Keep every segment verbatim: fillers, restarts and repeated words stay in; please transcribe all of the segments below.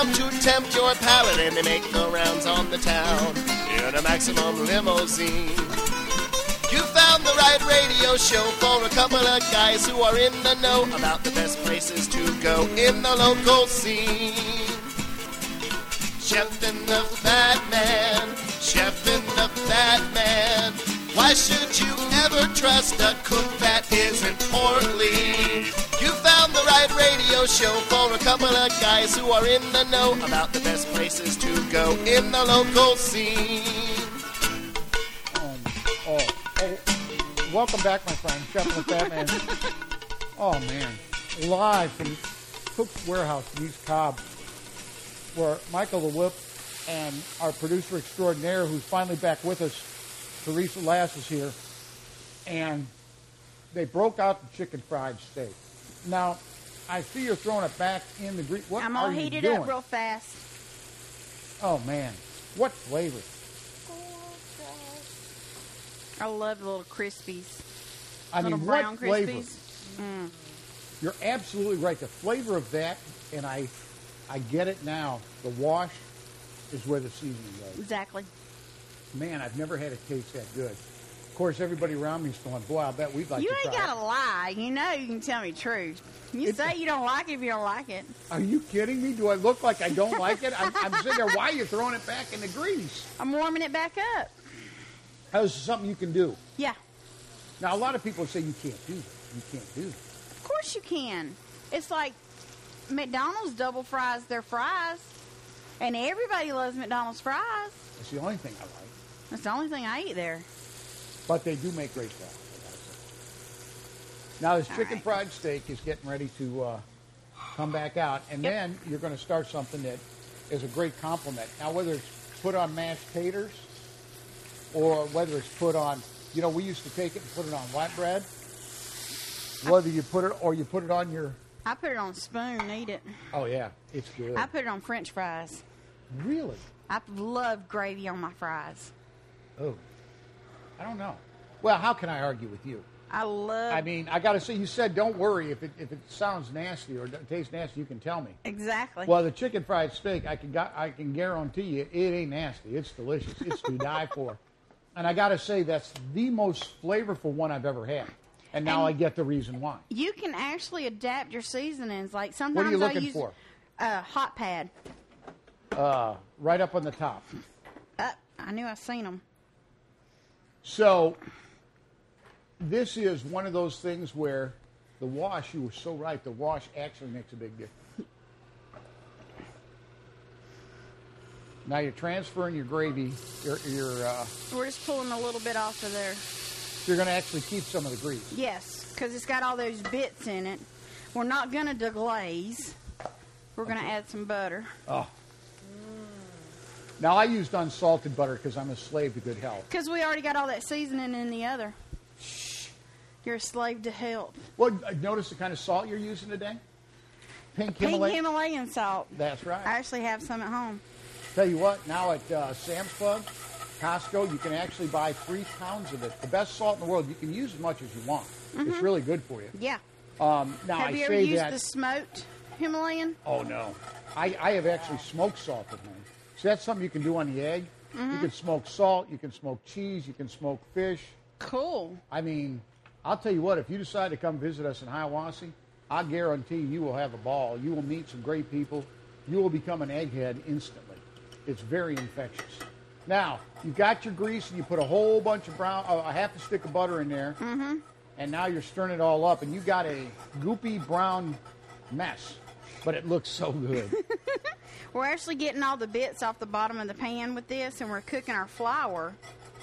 bound to tempt your palate, and they make the rounds on the town in a Maximum limousine. You found the right radio show for a couple of guys who are in the know about the best places to go in the local scene. Chef and the Fat Man, Chef and the Fat Man. Why should you ever trust a cook that isn't portly? You found the right radio show for a couple of guys who are in the know about the best places to go in the local scene. Um, oh, oh, welcome back, my friend, Chef and the Fat Man. Oh, man. Live from Cook's Warehouse in East Cobb, where Michael the Whip and our producer extraordinaire, who's finally back with us, Teresa Lass, is here, and they broke out the chicken fried steak. Now, I see you're throwing it back in the grease. What I'm are gonna you heat it doing? up real fast. Oh, man. What flavor? I love the little crispies. I little mean, brown what flavor? crispies. Mm. You're absolutely right. The flavor of that, and I, I get it now, the wash is where the seasoning goes. Exactly. Man, I've never had it taste that good. Of course, everybody around me is going, boy, I bet we'd like You to ain't try got to lie. You know you can tell me the truth. You It- say you don't like it if you don't like it. it. Are you kidding me? Do I look like I don't like it? I'm, I'm sitting there, why are you throwing it back in the grease? I'm warming it back up. That is something you can do. Yeah. Now, a lot of people say you can't do that. You can't do that. Of course you can. It's like McDonald's double fries their fries. And everybody loves McDonald's fries. That's the only thing I like. That's the only thing I eat there. But they do make great fries, I gotta say. Now, this All chicken right. fried steak is getting ready to uh, come back out. And Yep. then you're going to start something that is a great compliment. Now, whether it's put on mashed taters or whether it's put on, you know, we used to take it and put it on white bread. Whether you put it or you put it on your, I put it on a spoon and eat it. oh, yeah, it's good. I put it on French fries. Really? I love gravy on my fries. Oh, I don't know. Well, how can I argue with you? I love. I mean, I got to say, you said don't worry if it if it sounds nasty or tastes nasty, you can tell me. Exactly. Well, the chicken fried steak, I can got, I can guarantee you, it ain't nasty. It's delicious. It's to die for. And I got to say, that's the most flavorful one I've ever had. And now And- I get the reason why. You can actually adapt your seasonings. Like What sometimes are you I looking use for? a hot pad. Uh, right up on the top. Uh, I knew I seen them. So this is one of those things where the wash, you were so right, the wash actually makes a big difference. Now you're transferring your gravy, your, your uh, We're just pulling a little bit off of there. you're going to actually keep some of the grease. Yes, because it's got all those bits in it. We're not going to deglaze. We're going to add some butter. Oh. Now I used unsalted butter because I'm a slave to good health. Because we already got all that seasoning in the other. You're a slave to health. Well, uh, notice the kind of salt you're using today? Pink Pink Himalayan. Himalayan salt. That's right. I actually have some at home. Tell you what, now at uh, Sam's Club, Costco, you can actually buy three pounds of it. The best salt in the world. You can use as much as you want. It's really good for you. Yeah. Um, now have I you ever say used that. the smoked Himalayan? Oh no, I, I have actually smoked salt at home. So that's something you can do on the egg. You can smoke salt. You can smoke cheese. You can smoke fish. Cool. I mean, I'll tell you what. If you decide to come visit us in Hiawassee, I guarantee you will have a ball. You will meet some great people. You will become an egghead instantly. It's very infectious. Now, you've got your grease, and you put a whole bunch of brown, uh, a half a stick of butter in there, mm-hmm. and now you're stirring it all up, and you got a goopy brown mess, but it looks so good. We're actually getting all the bits off the bottom of the pan with this, and we're cooking our flour.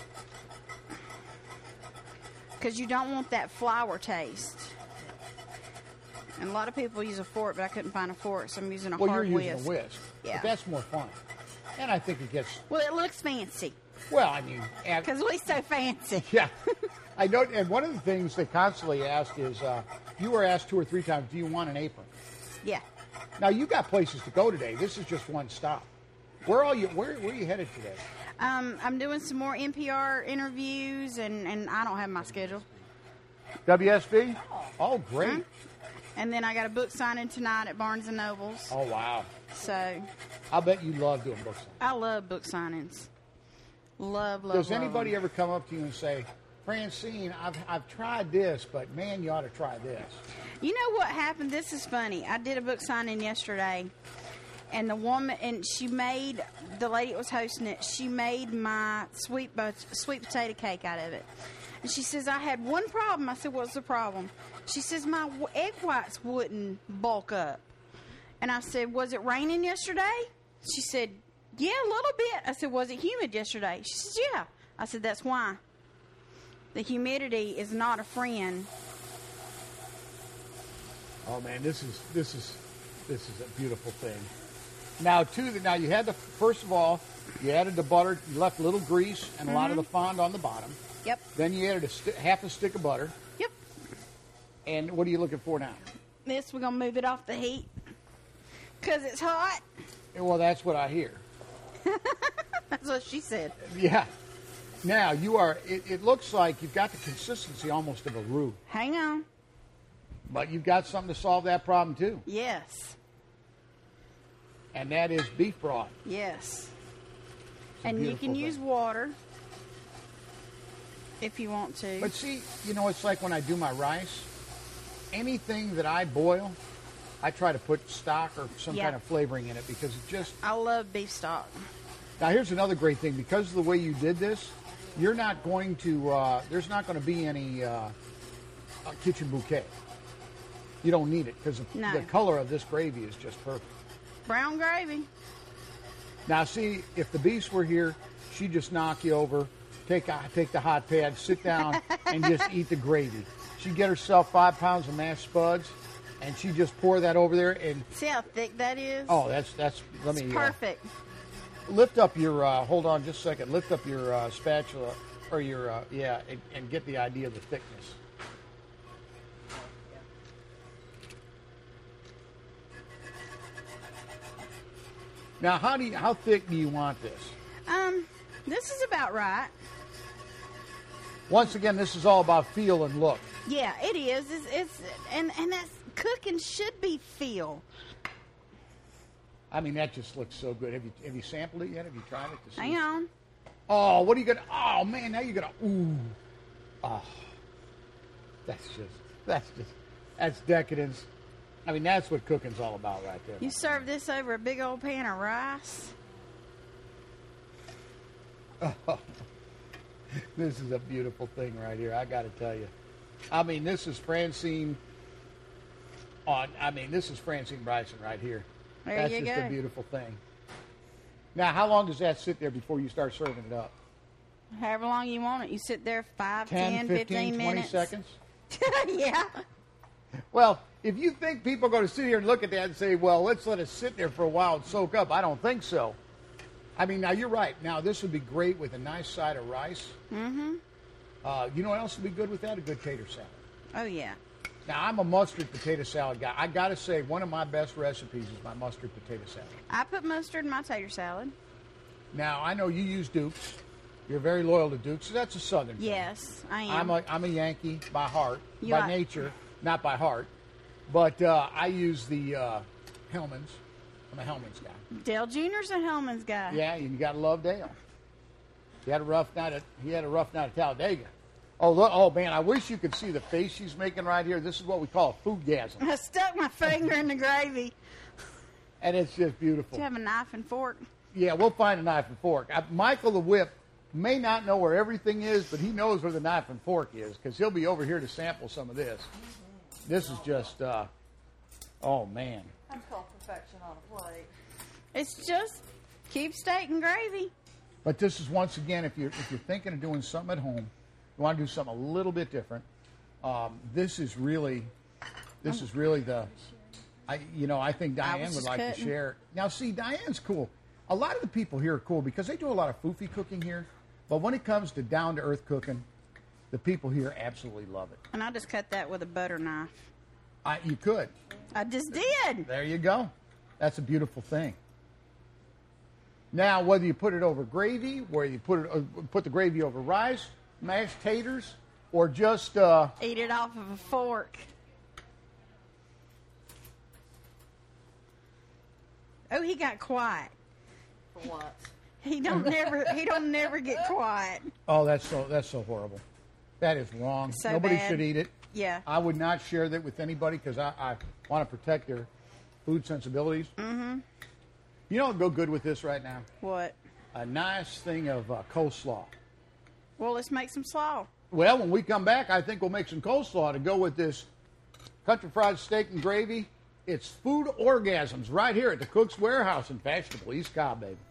Because you don't want that flour taste. And a lot of people use a fork, but I couldn't find a fork, so I'm using a Well, hard you're using whisk. a whisk, Yeah. but that's more fun. And I think it gets, Well, it looks fancy. well, I mean, and, Because we so fancy. yeah. I know, and one of the things they constantly ask is, uh, you were asked two or three times, do you want an apron? Yeah. Now, you got places to go today. This is just one stop. Where are you, where, where are you headed today? Um, I'm doing some more N P R interviews, and, and I don't have my schedule. W S B? Oh, great. And then I got a book signing tonight at Barnes and Nobles. Oh, wow. So I bet you love doing book signings. I love book signings. Love, love, Does love anybody them. ever come up to you and say, Francine, I've, I've tried this, but man, you ought to try this? You know what happened? This is funny. I did a book signing yesterday, and the woman, and she made, the lady that was hosting it, she made my sweet sweet potato cake out of it. And she says, I had one problem. I said, what's the problem? She says, my w- egg whites wouldn't bulk up. And I said, was it raining yesterday? She said, yeah, a little bit. I said, was it humid yesterday? She says, yeah. I said, that's why. The humidity is not a friend. Oh man, this is this is this is a beautiful thing. Now, too, now you had the first of all, you added the butter. You left a little grease and a lot of the fond on the bottom. Yep. Then you added a sti- half a stick of butter. Yep. And what are you looking for now? This, we're going to move it off the heat because it's hot. Well, that's what I hear. That's what she said. Yeah. Now, you are, it, it looks like you've got the consistency almost of a roux. Hang on. But you've got something to solve that problem, too. Yes. And that is beef broth. Yes. a And you beautiful can thing. use water if you want to. But see, you know, it's like when I do my rice, anything that I boil, I try to put stock or some Yeah. kind of flavoring in it because it just... I love beef stock. Now, here's another great thing. Because of the way you did this, you're not going to, uh, there's not going to be any uh, uh, kitchen bouquet. You don't need it because No. the color of this gravy is just perfect. Brown gravy. Now, see, if the beast were here, she'd just knock you over, take a, take the hot pad, sit down, and just eat the gravy. She'd get herself five pounds of mashed spuds, and she'd just pour that over there. And See how thick that is? oh, that's that's. Let it's me perfect. Uh, lift up your. Uh, hold on, just a second. Lift up your uh, spatula, or your uh, yeah, and, and get the idea of the thickness. Now, how do you, how thick do you want this? Um, this is about right. Once again, this is all about feel and look. Yeah, it is. It's, it's and and that's cooking should be feel. I mean, that just looks so good. Have you have you sampled it yet? Have you tried it to see? Hang on. Oh, what are you gonna? Oh man, now you're gonna. Ooh, oh, that's just that's just that's decadence. I mean, that's what cooking's all about, right there. You serve this over a big old pan of rice. Oh, this is a beautiful thing right here. I got to tell you. I mean, this is Francine. On, I mean, this is Francine Bryson right here. There That's you just go. a beautiful thing. Now, how long does that sit there before you start serving it up? However long you want it. You sit there five, ten, ten, fifteen, fifteen twenty minutes. seconds? Yeah. Well, if you think people are going to sit here and look at that and say, well, let's let it sit there for a while and soak up, I don't think so. I mean, now you're right. Now, this would be great with a nice side of rice. Mm-hmm. Uh, you know what else would be good with that? A good tater salad. Oh, yeah. Now, I'm a mustard potato salad guy. I got to say, one of my best recipes is my mustard potato salad. I put mustard in my tater salad. Now, I know you use Duke's. You're very loyal to Duke's. So that's a Southern thing. Yes, I am. I'm a, I'm a Yankee by heart, You by are. nature, not by heart. But uh, I use the uh, Hellman's. I'm a Hellman's guy. Dale Junior's a Hellman's guy. Yeah, you got to love Dale. He had a rough night at he had a rough night at Talladega. Oh look! Oh man, I wish you could see the face she's making right here. This is what we call a foodgasm, I stuck my finger in the gravy. and it's just beautiful. Do you have a knife and fork? Yeah, we'll find a knife and fork. I, Michael the Whip may not know where everything is, but he knows where the knife and fork is because he'll be over here to sample some of this. This is just, uh, oh man. That's called perfection on a plate. It's just cube steak and gravy. But this is once again, if you're if you're thinking of doing something at home, you want to do something a little bit different. Um, this is really, this is really the, I you know I think I Diane was would just like to cutting. share. Now see, Diane's cool. A lot of the people here are cool because they do a lot of foofy cooking here. But when it comes to down to earth cooking, the people here absolutely love it. And I just cut that with a butter knife. I, you could. I just did. There you go. That's a beautiful thing. Now, whether you put it over gravy, whether you put it uh, put the gravy over rice, mashed taters, or just uh, Eat it off of a fork. Oh, he got quiet. For what? He don't never. He don't never get quiet. Oh, that's so that's so horrible. That is wrong. So Nobody bad. should eat it. Yeah. I would not share that with anybody because I, I want to protect their food sensibilities. Mm-hmm. You know what would go good with this right now? What? A nice thing of uh, coleslaw. Well, let's make some slaw. Well, when we come back, I think we'll make some coleslaw to go with this country fried steak and gravy. It's food orgasms right here at the Cook's Warehouse in fashionable East Cobb, baby.